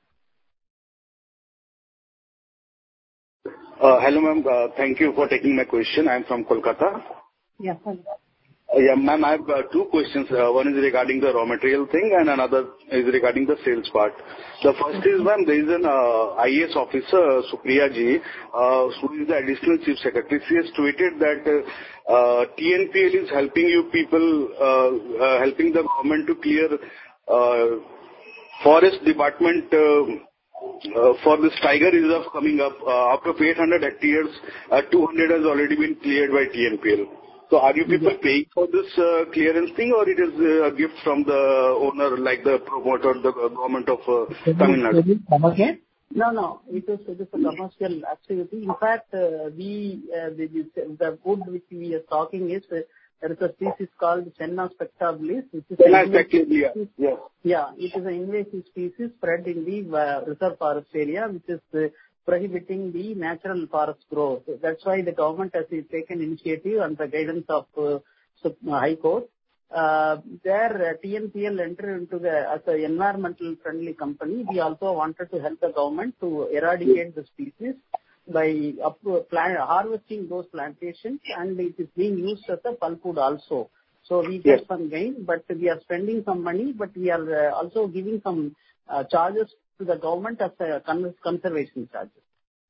Uh, hello, ma'am. Uh, thank you for taking my question. I am from Kolkata. Yeah. Hello. Uh, yeah, ma'am, I have uh, two questions. Uh, one is regarding the raw material thing and another is regarding the sales part. The first is, ma'am, there is an uh, I A S officer, Supriya Ji, uh, who is the additional chief secretary. She has tweeted that uh, uh, T N P L is helping you people, uh, uh, helping the government to clear uh, forest department uh, Uh, for this tiger reserve coming up, uh, out of eight hundred hectares, uh, two hundred has already been cleared by T N P L. So are you people yeah. paying for this uh, clearance thing, or it is uh, a gift from the owner, like the promoter, the government of uh, Tamil Nadu? Come again? No, no. It is, it is a commercial activity. In fact, uh, we uh, the, the wood which we are talking is uh, there is a species called Senna spectabilis, which is Senna spectabilis, yeah. yeah. Yeah, it is an invasive species spread in the uh, reserve forest area, which is uh, prohibiting the natural forest growth. That's why the government has taken initiative under the guidance of uh, High Court. Uh, there, uh, T N P L entered into the, as an environmental friendly company, we also wanted to help the government to eradicate the species by up, uh, plant, harvesting those plantations, and it is being used as a pulpwood also. So we get yes. some gain, but we are spending some money, but we are uh, also giving some uh, charges to the government as a conservation charges.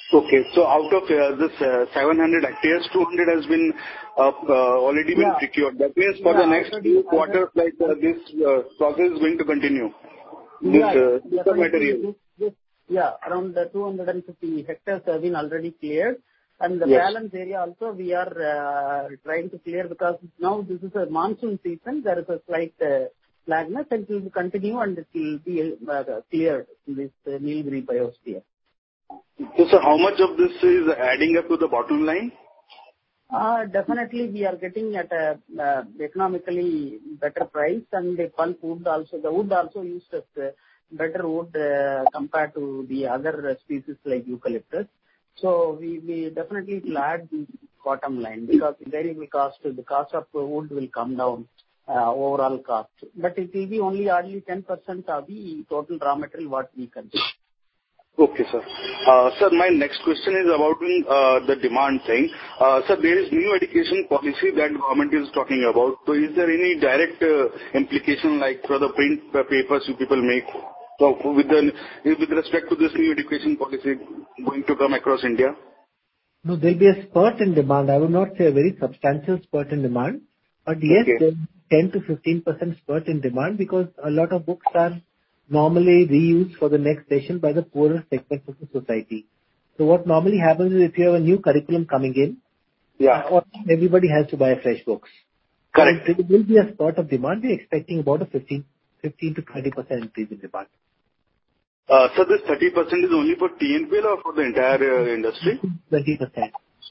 Okay. So out of uh, this uh, seven hundred hectares, two hundred has been uh, uh, already been Yeah. procured. That means for Yeah, the next already- few quarters, like uh, this uh, process is going to continue. This Yeah, uh, this definitely. material. This, this, yeah, around the two hundred fifty hectares have been already cleared. And the Yes. balance area also we are uh, trying to clear because now this is a monsoon season. There is a slight uh, slackness and it will continue and it will be uh, cleared in this uh, Nilgiri biosphere. So, sir, how much of this is adding up to the bottom line? Uh, Definitely we are getting at a uh, economically better price, and the pulp wood also, the wood also used as uh, better wood uh, compared to the other species like eucalyptus. So we, we definitely will add the bottom line because the variable cost, the cost of wood will come down, uh, overall cost. But it will be only hardly ten percent of the total raw material what we consume. Okay, sir. Uh, Sir, my next question is about uh, the demand thing. Uh, Sir, there is new education policy that government is talking about. So is there any direct uh, implication like for the print uh, papers you people make? So with the with respect to this new education policy going to come across India? No, there'll be a spurt in demand. I would not say a very substantial spurt in demand, but yes, Okay. there's ten to fifteen percent spurt in demand because a lot of books are normally reused for the next session by the poorer segments of the society. So what normally happens is if you have a new curriculum coming in, Yeah. or everybody has to buy fresh books. Correct. So there will be a spurt of demand. We're expecting about a fifteen, fifteen to twenty percent increase in demand. Uh, Sir, this thirty percent is only for T N P L or for the entire uh, industry? twenty percent.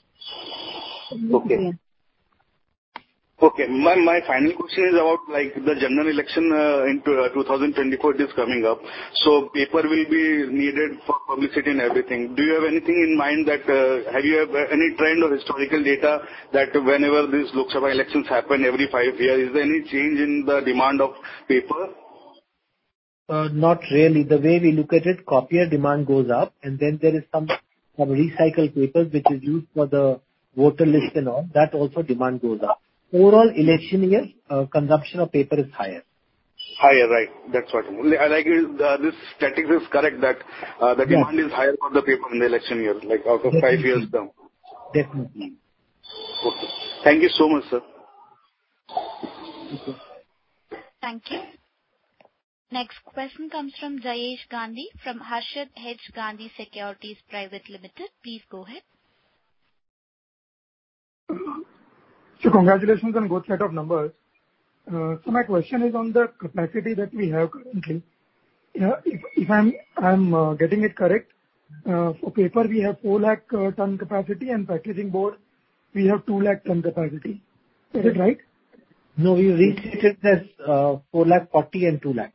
Okay. Okay. My my final question is about like the general election uh, in uh, twenty twenty-four is coming up. So paper will be needed for publicity and everything. Do you have anything in mind that uh, have you have any trend or historical data that whenever these Lok Sabha elections happen every five years, is there any change in the demand of paper? Uh, Not really. The way we look at it, copier demand goes up, and then there is some some recycled papers which is used for the voter list and all. That also demand goes up. Overall election year, uh, consumption of paper is higher. Higher, right. That's what I like. It, uh, this statistics is correct that uh, the Yeah. demand is higher for the paper in the election year, like out of five Definitely. years down. Definitely. Okay. Thank you so much, sir. Okay. Thank you. Next question comes from Jayesh Gandhi from Harshad H. Gandhi Securities Private Limited. Please go ahead. So congratulations on good set of numbers. Uh, so my question is on the capacity that we have currently. Yeah, if, if I'm I'm uh, getting it correct, uh, for paper we have four lakh uh, ton capacity and packaging board we have two lakh ton capacity. Is it right? No, we restated as uh, four lakh forty and two lakh.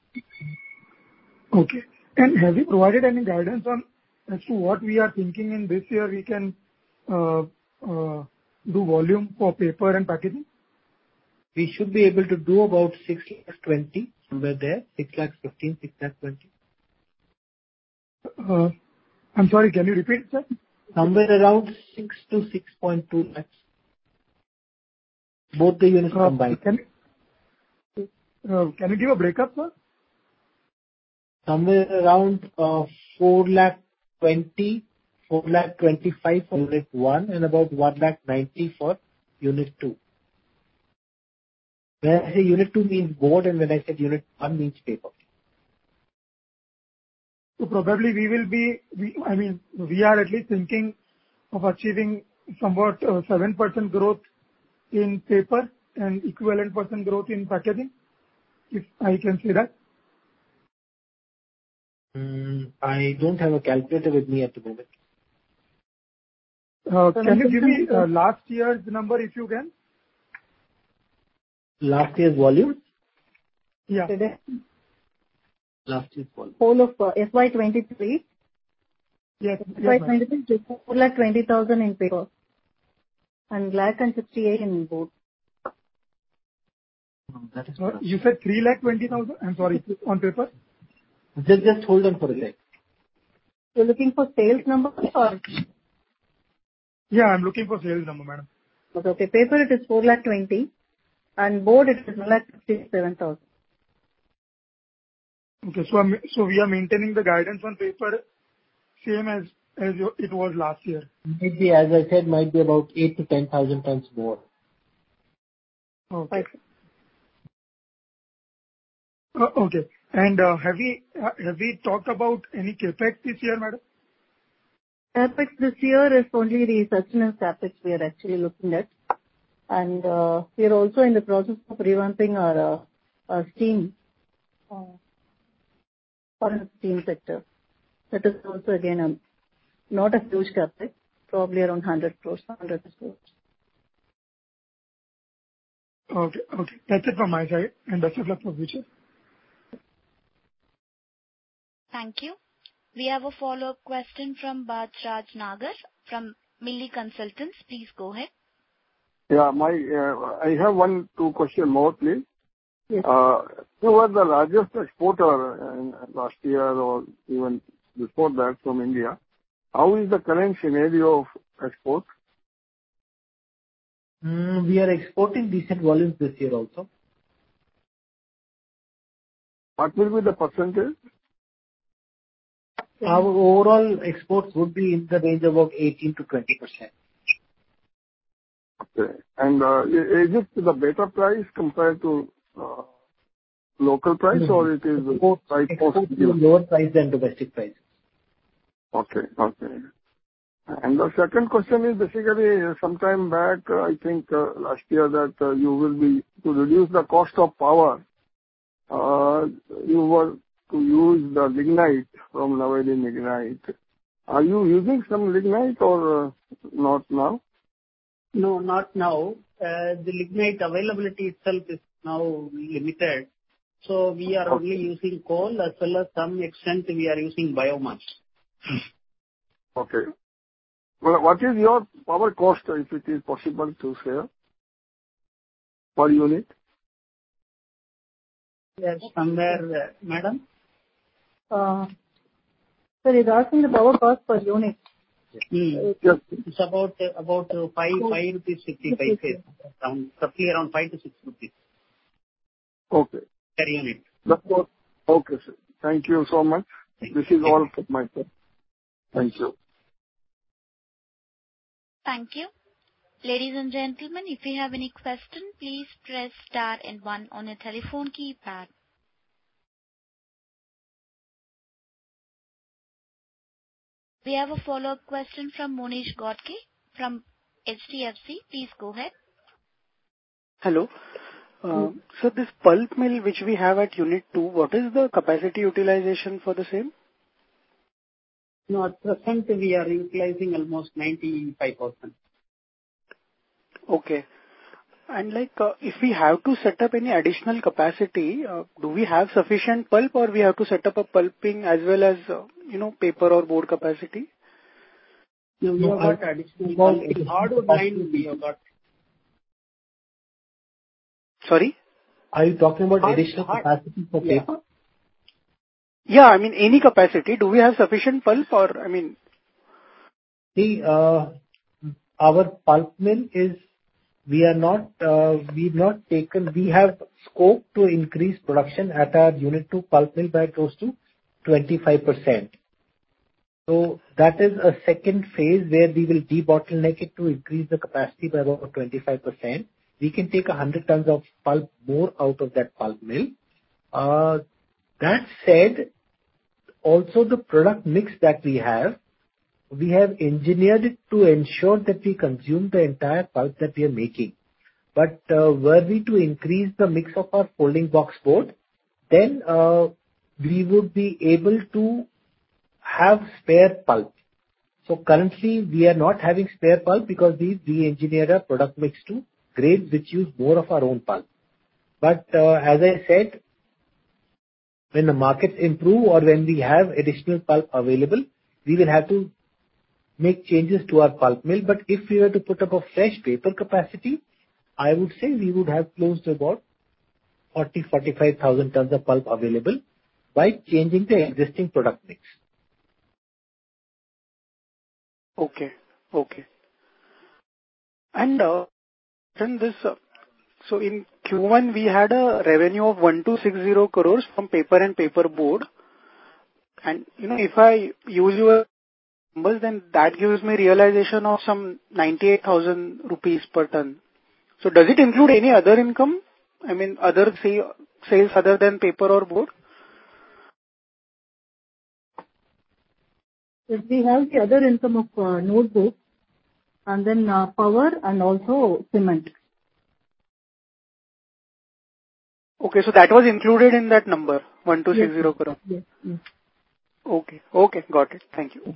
Okay. And have you provided any guidance on as to what we are thinking in this year we can uh, uh, do volume for paper and packaging? We should be able to do about six lakh twenty, somewhere there, six lakh fifteen, six lakh twenty. Uh, I'm sorry, can you repeat, sir? Somewhere around six to six point two lakhs. Both the units Uh, combined. Can uh, can you give a breakup, sir? Somewhere around uh, four lakh twenty, four lakh twenty-five for unit one and about one lakh ninety for unit two. When I say unit two means board and when I said unit one means paper. So probably we will be, we, I mean, we are at least thinking of achieving somewhat uh, seven percent growth in paper and equivalent percent growth in packaging, if I can say that. Mm, I don't have a calculator with me at the moment. Uh, Can you give me uh, last year's number, if you can? Last year's volume? Yeah. Last year's volume. Whole of uh, F Y twenty-three. Yes. F Y twenty-three, four lakh twenty thousand in paper and lakh and sixty-eight in board. No, that is Uh, You said three lakh twenty thousand? I'm sorry, on paper? Just, just hold on for a sec. You're looking for sales number or? Yeah, I'm looking for sales number, madam. Okay, paper it is four lakh twenty and board it is one lakh sixty-seven thousand. Okay, so I'm, so we are maintaining the guidance on paper same as as you- it was last year? Maybe, as I said, might be about eight to ten thousand tons more. Okay. Uh, Okay. And uh, have we uh, have we talked about any CapEx this year, madam? CapEx this year is only the sustenance CapEx we are actually looking at. And uh, we are also in the process of revamping our, uh, our steam, uh, foreign steam sector. That is also again a, not a huge CapEx, probably around one hundred crores, one hundred crores. Okay. Okay. That's it from my side, and best of luck for future. Thank you. We have a follow-up question from Baj Raj Nagar from Milli Consultants. Please go ahead. Yeah, my, uh, I have one, two question more, please. Yes. Uh, You were the largest exporter in last year or even before that from India. How is the current scenario of export? Mm, we are exporting decent volumes this year also. What will be the percentage? Our overall exports would be in the range of about eighteen to twenty percent. Okay. And uh, i- is it the better price compared to uh, local price, No. or it is Exports, price exports post is duty? lower price than domestic prices. Okay. Okay. And the second question is basically uh, sometime back, uh, I think uh, last year, that uh, you will be to reduce the cost of power. Uh, you were to use the lignite from Naveli lignite. Are you using some lignite or uh, not now? No, not now. Uh, The lignite availability itself is now limited, so we are only using coal, as well as some extent we are using biomass. Okay. Well, what is your power cost, if it is possible to share, per unit? Yes, somewhere, uh, madam? Uh, so he's asking the power cost per unit. Hmm. Yes. It's about uh, about uh, five five rupees fifty paise, around roughly around five to six rupees Okay. per unit. That's what. Okay, sir. Thank you so much. This is all from my side. Thank you. Thank you. Ladies and gentlemen, if you have any question, please press star and one on your telephone keypad. We have a follow-up question from Monish Godke from H D F C. Please go ahead. Hello. Uh, So this pulp mill which we have at Unit two, what is the capacity utilization for the same? No, at present we are utilizing almost ninety-five percent. Okay. And like, uh, if we have to set up any additional capacity, uh, do we have sufficient pulp, or we have to set up a pulping as well as, uh, you know, paper or board capacity? No, we No, have got I- additional well, pulp. In hardwood line, we have got. Sorry? Are you talking about Hard- additional hard- capacity for yeah. paper? Yeah, I mean, any capacity. Do we have sufficient pulp or, I mean... See, uh, our pulp mill is, we are not, uh, we've not taken, we have scope to increase production at our Unit two pulp mill by close to twenty-five percent. So that is a second phase where we will debottleneck it to increase the capacity by about twenty-five percent. We can take one hundred tons of pulp more out of that pulp mill. Uh, that said, also the product mix that we have, we have engineered it to ensure that we consume the entire pulp that we are making. But uh, were we to increase the mix of our folding box board, then uh, we would be able to have spare pulp. So currently we are not having spare pulp because we re-engineered our product mix to grades which use more of our own pulp. But uh, as I said, when the markets improve or when we have additional pulp available, we will have to make changes to our pulp mill. But if we were to put up a fresh paper capacity, I would say we would have close to about forty to forty-five thousand tons of pulp available by changing the existing product mix. Okay. Okay. And, uh, then this, uh, so in Q one, we had a revenue of one thousand two hundred sixty crores from paper and paper board. And, you know, if I use your numbers, then that gives me realization of some ninety-eight thousand rupees per ton. So does it include any other income? I mean, other say, sales other than paper or board? Yes, we have the other income of uh, notebook and then uh, power and also cement. Okay, so that was included in that number, one two six zero Yes, crore. yes, yes. Okay, okay, got it. Thank you.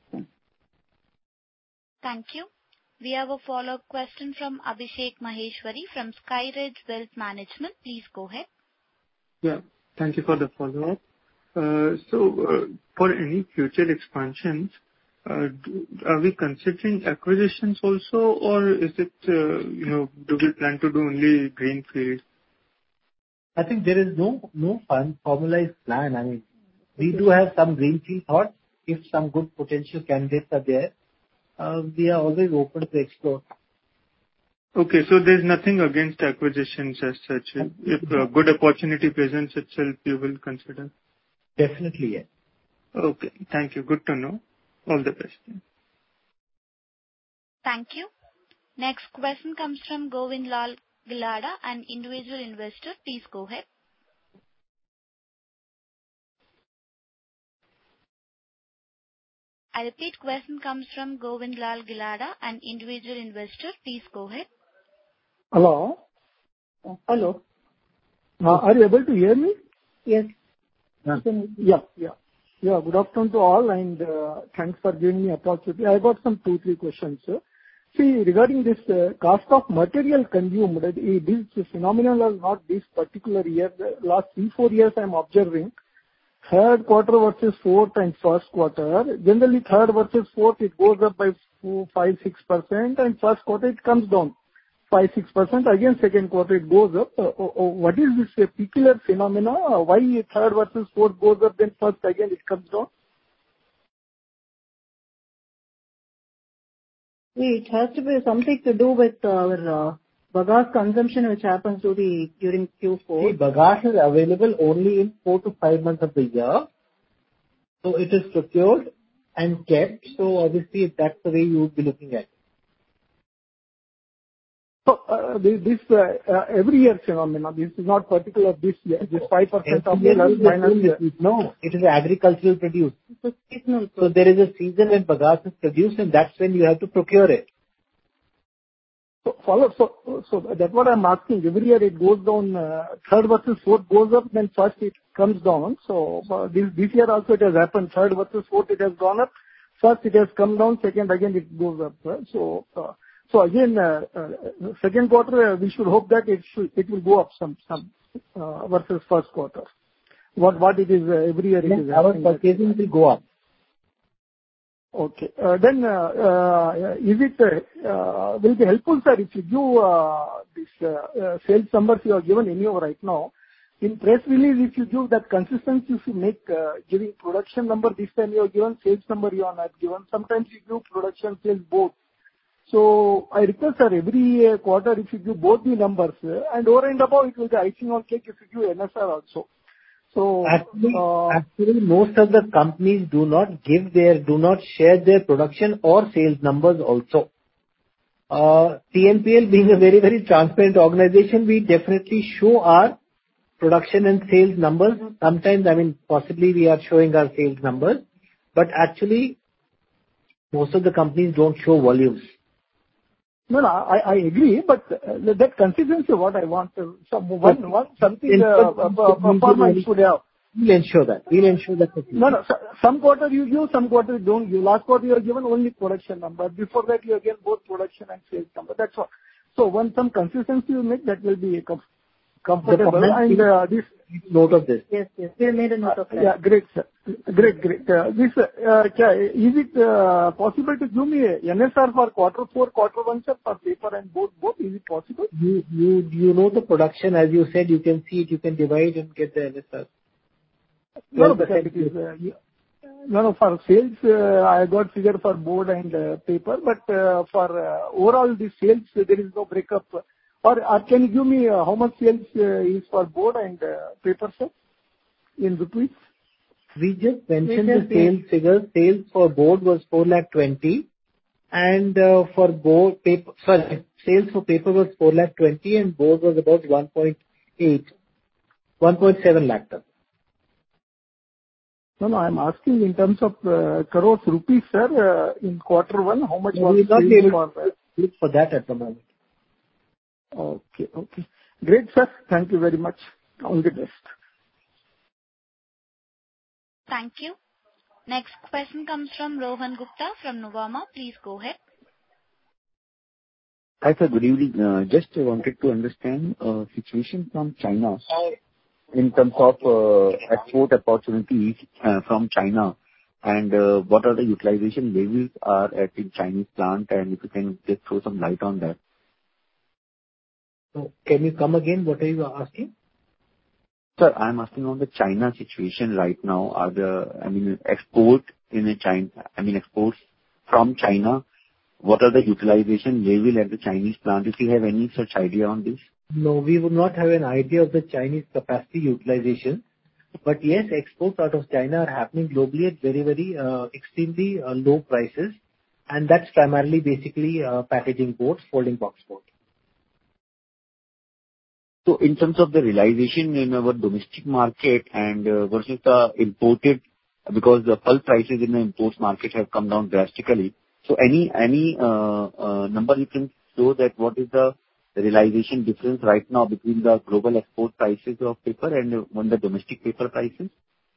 Thank you. We have a follow-up question from Abhishek Maheshwari from Skyridge Wealth Management. Please go ahead. Yeah, thank you for the follow-up. Uh, so, uh, for any future expansions, uh, do, are we considering acquisitions also, or is it, uh, you know, do we plan to do only greenfield? I think there is no no fun formalized plan. I mean, we do have some greenfield thoughts. If some good potential candidates are there, uh, we are always open to explore. Okay, so there's nothing against acquisitions as such. If a good opportunity presents itself, you will consider? Definitely, yes. Okay, thank you. Good to know. All the best. Thank you. Next question comes from Govind Lal Gilada, an individual investor. Please go ahead. I repeat, question comes from Govind Lal Gilada, an individual investor. Please go ahead. Hello? Uh, hello. Uh, are you able to hear me? Yes. Yeah. Yeah, yeah. Yeah, good afternoon to all, and uh, thanks for giving me opportunity. I got some two, three questions, sir. See, regarding this uh, cost of material consumed, uh, this phenomenon was not this particular year. The last three, four years I am observing. Third quarter versus fourth and first quarter. Generally, third versus fourth, it goes up by four, five, six percent, and first quarter it comes down five, six percent. Again, second quarter it goes up. Uh, uh, uh, what is this uh, peculiar phenomena? Uh, why third versus fourth goes up, then first again it comes down? It has to be something to do with our uh, bagasse consumption, which happens to the during Q four. See, bagasse is available only in four to five months of the year. So it is procured and kept. So obviously that's the way you would be looking at it. So uh, this, this uh, uh, every year phenomena. This is not particular this year. This five percent of the last minus year. No, it is agricultural produce. It's a seasonal. So there is a season when bagasse is produced, and that's when you have to procure it. So follow. So so that's what I'm asking. Every year it goes down. Uh, third versus fourth goes up, then first it comes down. So uh, this this year also it has happened. Third versus fourth it has gone up. First it has come down. Second again it goes up. Right? So. Uh, So again, uh, uh, second quarter, uh, we should hope that it should, it will go up some, some, uh, versus first quarter. What, what it is, uh, every year it yes, is. Our purchasing will go up. Okay. Uh, then, uh, uh, is it, uh, uh, will be helpful, sir, if you give, uh, this, uh, uh, sales numbers you have given anyhow right now. In press release, if you give that consistency, if you make, uh, giving production number, this time you have given, sales number you are not given. Sometimes you give production, sales both. So I request, sir, every uh, quarter if you give both the numbers, uh, and over and above it will be icing on cake if you give N S R also. So actually, uh, actually, most of the companies do not give their, do not share their production or sales numbers also. Uh, T N P L being a very, very transparent organization, we definitely show our production and sales numbers. Sometimes, I mean, possibly we are showing our sales numbers, but actually, most of the companies don't show volumes. No, no, I, I agree, but uh, that consistency what I want. Uh, some one, one something uh, uh, performance should have. We'll ensure that. We'll ensure that. No, no. Some quarter you give, some quarter you don't give. Last quarter you are given only production number. Before that you are given both production and sales number. That's all. So when some consistency you make, that will be com- comfortable. And uh, this note of this. Yes, yes. We have made a note of that. Yeah, great, sir. Great, great. Uh, this, uh, is it uh, possible to give me N S R for quarter four, quarter one, sir, for paper and both? Both is it possible? You, you, you know the production, as you said, you can see it, you can divide and get the N S R. No, but it is, uh, no, no, for sales, uh, I got figure for board and uh, paper, but uh, for uh, overall the sales, uh, there is no breakup. Or, or can you give me uh, how much sales uh, is for board and uh, paper, sir, in rupees? We just mentioned the sales figure. Sales for board was four lakh twenty, and uh, for board paper, sorry, sales for paper was four lakh twenty, and board was about one point eight, one point seven lakh tons. No, no, I'm asking in terms of uh, crores rupees, sir, uh, in quarter one, how much No, was we will not be able for to look for that at the moment. Okay, okay. Great, sir. Thank you very much. All the best. Thank you. Next question comes from Rohan Gupta from Nuvama. Please go ahead. Hi, sir. Good evening. Uh, Just wanted to understand uh situation from China in terms of uh export opportunities uh from China, and uh what are the utilization levels are at the Chinese plant, and if you can just throw some light on that. So can you come again? What are you asking? Sir, I'm asking on the China situation right now. Are the, I mean, export in a China, I mean, exports from China, what are the utilization level at the Chinese plant? If you have any such idea on this? No, we would not have an idea of the Chinese capacity utilization. But yes, exports out of China are happening globally at very, very uh, extremely uh, low prices. And that's primarily basically uh, packaging boards, folding box board. So in terms of the realization in our domestic market and uh, versus the imported, because the pulp prices in the imports market have come down drastically. So any any uh, uh, number you can show that what is the realization difference right now between the global export prices of paper and on the domestic paper prices?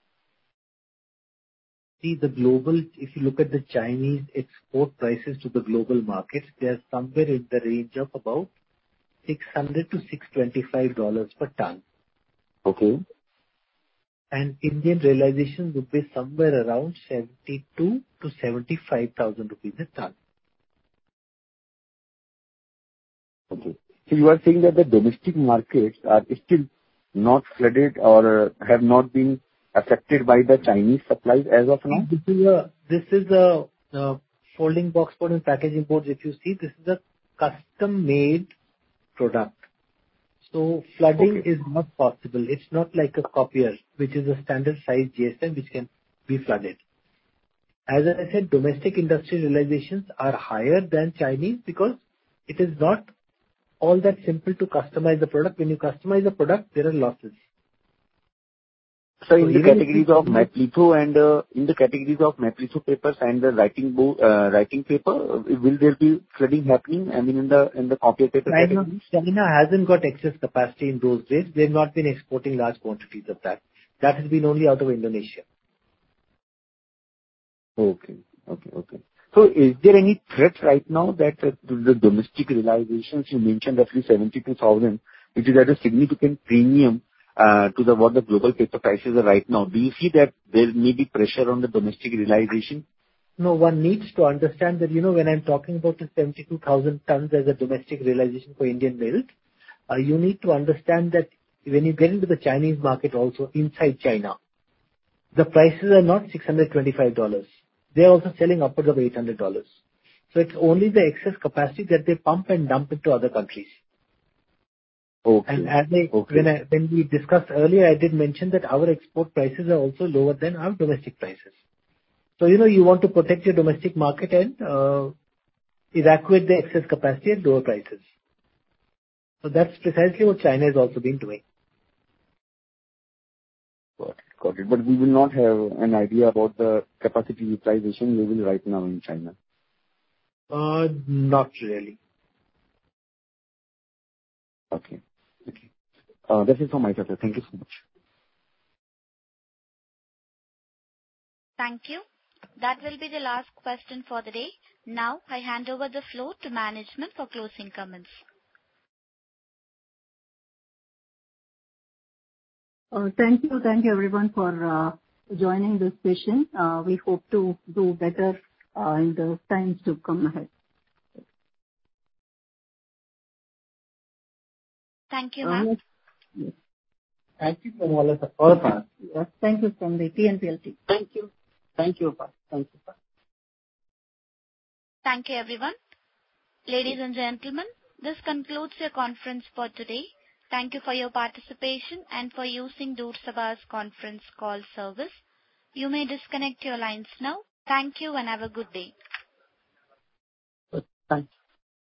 See, the global, if you look at the Chinese export prices to the global markets, they are somewhere in the range of about six hundred to six hundred twenty-five dollars per ton. Okay. And Indian realization would be somewhere around seventy-two to seventy-five thousand rupees a ton. Okay. So you are saying that the domestic markets are still not flooded or uh, have not been affected by the Chinese supplies as of now? This is a, this is a uh, folding box board and packaging boards. If you see, this is a custom made product. So flooding Okay. is not possible. It's not like a copier, which is a standard size G S M, which can be flooded. As I said, domestic industry realizations are higher than Chinese because it is not all that simple to customize the product. When you customize the product, there are losses. So So in the even if categories you- of maplitho and uh, in the categories of maplitho papers and the writing bo- uh, writing paper, uh, will there be flooding happening? I mean, in the in the copy paper China, categories? China hasn't got excess capacity in those days. They've not been exporting large quantities of that. That has been only out of Indonesia. Okay. Okay. Okay. So is there any threat right now that uh, the domestic realizations, you mentioned roughly seventy-two thousand, which is at a significant premium uh, to the what the global paper prices are right now. Do you see that there may be pressure on the domestic realization? No, one needs to understand that, you know, when I'm talking about the seventy-two thousand tons as a domestic realization for Indian mills, uh, you need to understand that when you get into the Chinese market also inside China, the prices are not six hundred twenty-five dollars. They are also selling upwards of eight hundred dollars. So it's only the excess capacity that they pump and dump into other countries. Okay. And as I, Okay. when I, when we discussed earlier, I did mention that our export prices are also lower than our domestic prices. So, you know, you want to protect your domestic market and uh, evacuate the excess capacity at lower prices. So that's precisely what China has also been doing. Got it. Got it. But we will not have an idea about the capacity utilization level right now in China. Uh, not really. Okay. Okay. Uh, That's it from my side, sir. Thank you so much. Thank you. That will be the last question for the day. Now I hand over the floor to management for closing comments. Uh, Thank you. Thank you everyone for uh, joining this session. Uh, We hope to do better uh, in the times to come ahead. Thank you, Uh, ma'am. Yes. Thank you from all of us. All of us. Yes. Thank you from the T N P L team. Thank you. Thank you, Pa. Thank you, Pa. Thank you, everyone. Ladies and gentlemen, this concludes your conference for today. Thank you for your participation and for using Doorsabha's conference call service. You may disconnect your lines now. Thank you and have a good day. Thanks.